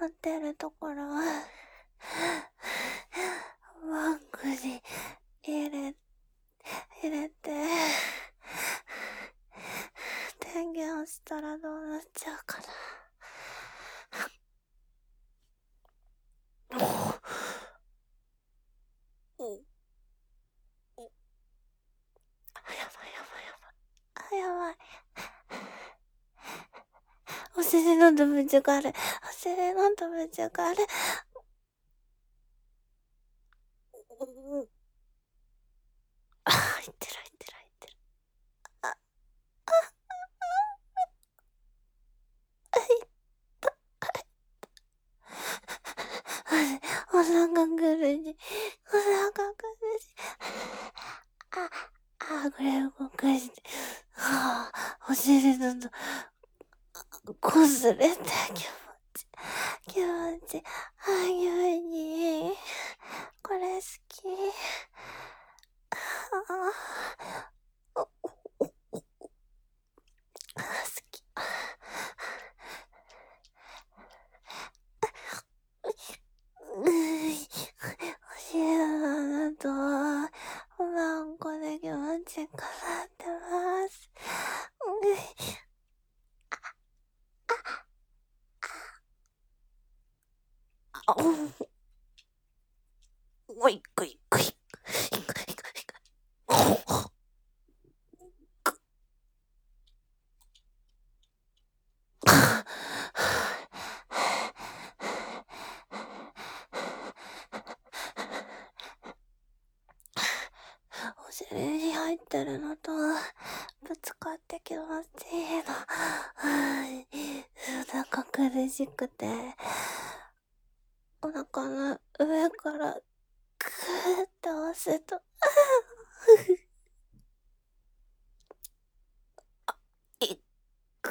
ってるところバッグに入れて電源押したらどうなっちゃうかな。やばい。お尻のドブチがある。お尻のドブチがある。入ってる。お腹苦しい。これ動かして。お尻のこすれて気持ち。気持ちいい。これ好き。好き。お尻のとワンコで気持ちよくなってます。おいくいくい。お尻に入ってるのとぶつかって気持ちいいの。お腹苦しくてお腹の上からグーって押すといく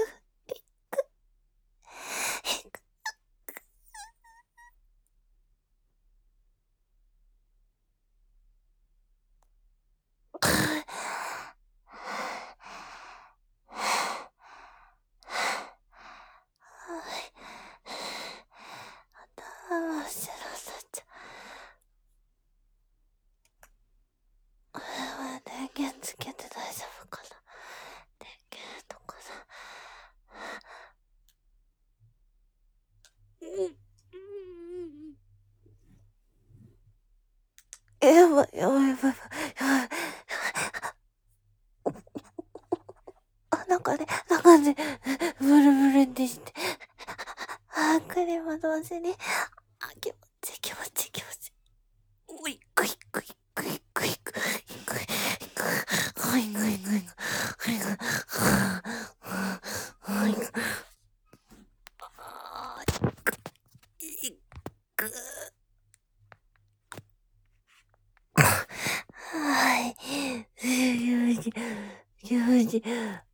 頭真っ白になっちゃう。電源つけて大丈夫かな。電源とかさ。やばい。中でブルブルってしてクリーム同時に気持ちいい。おいくいくいくいくいくいくい気持ちいい。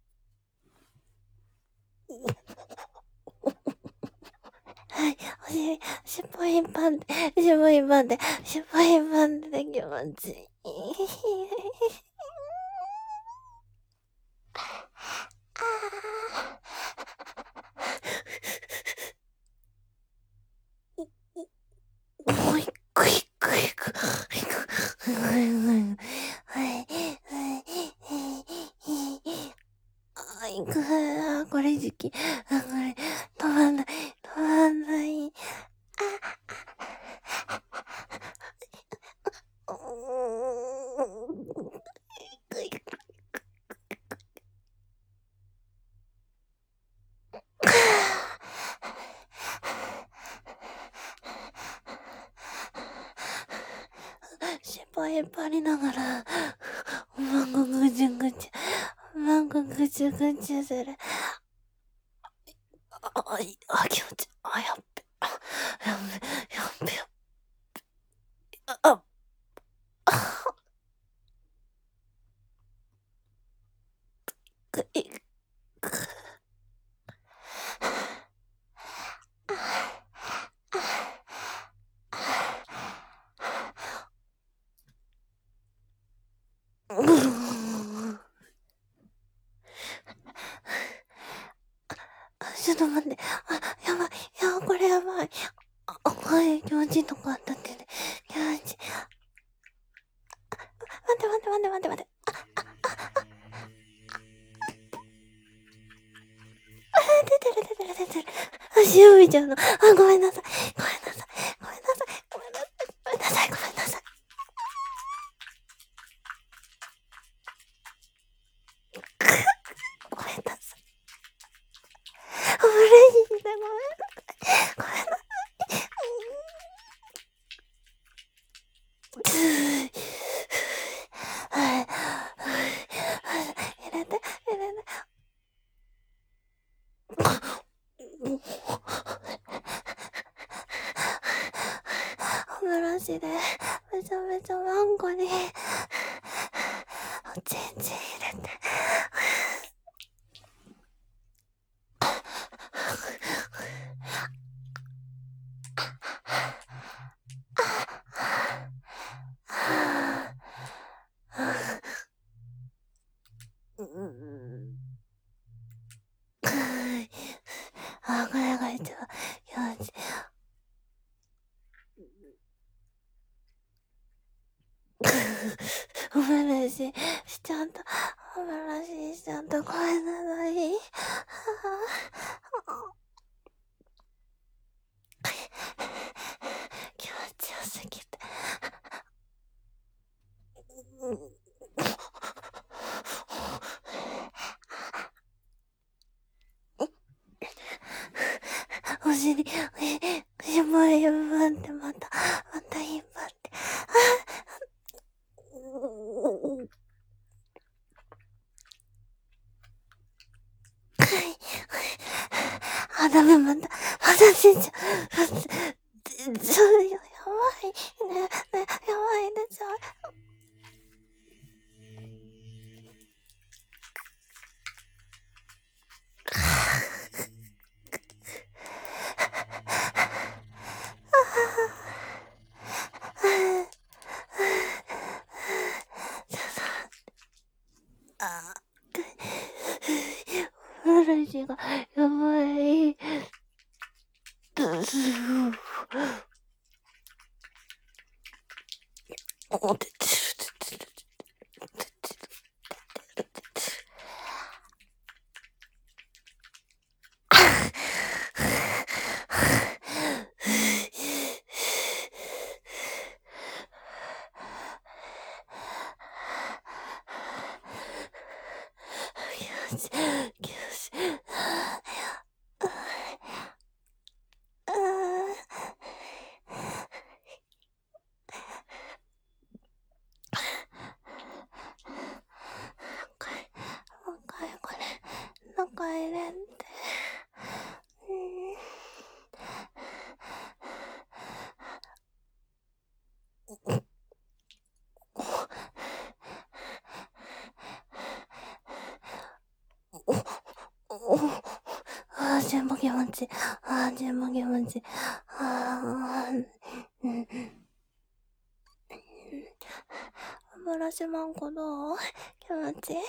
はい、お尻、尻尾引っ張って気持ちいい。おいくいくいくこれ時期。これ、止まんない。尻尾引っ張りながら、おまんこぐちゅぐちゅする。気持ちいい。やっべ。ちょっと待って。やばい。これやばい気持ちいいとこあったってね。気持ちいい。待って待って待って待って待って。出てる出てる出てる。足を見ちゃうの。ごめんなさい。ごめんなさい。ごめんなさい。ごめんなさい。ごめんなさい。ごめんなさい。ごめんなさい。お風呂にいた。ごめんなさい。ごめんなさい。入れて、入れて。歯ブラシでめちゃめちゃマンゴにおちんちん入れて。これが一番気持ちいい。お風呂しちゃった。お風呂しちゃった。ごめんなさい。気持ちよすぎて。お尻、しまいばってまた引っ張って。ダメ、また出ちゃう。そうよ、やばい。ね、やばいね、ちょ。嵐がやばい。これ、中入れんて。全部気持ちいい。全部気持ちいい。ブラシマンコどう？気持ちいい。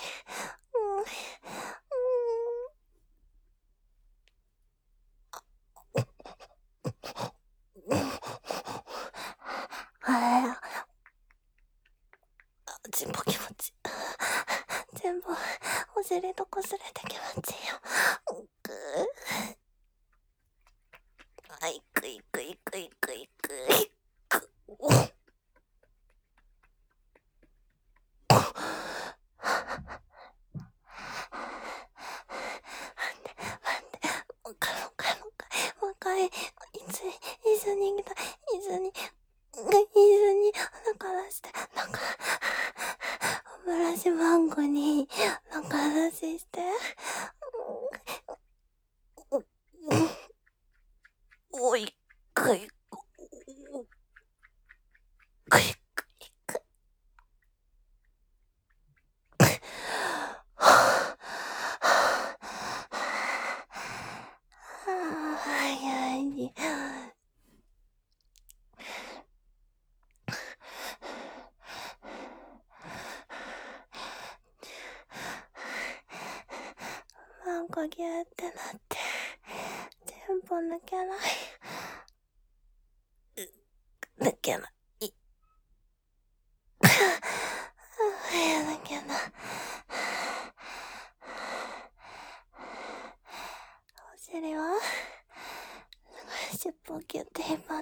全部気持ちいい。全部お尻とこすれて気持ちいいよ。いくいくいくいくいくいく。もう一回、椅子に中出して、ブラシマンゴに中出しして、おいくいく。なんかギューってなって、全部抜けない。 抜けない。抜けない。お尻は尻尾をキュッて引っ張って。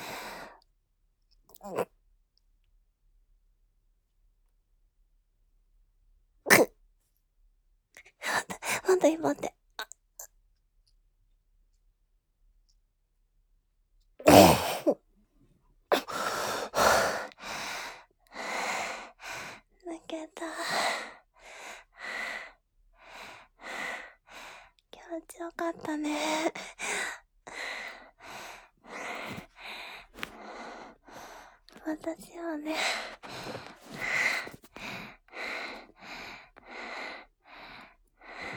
また引っ張って。抜けた。気持ちよかったね。私はね、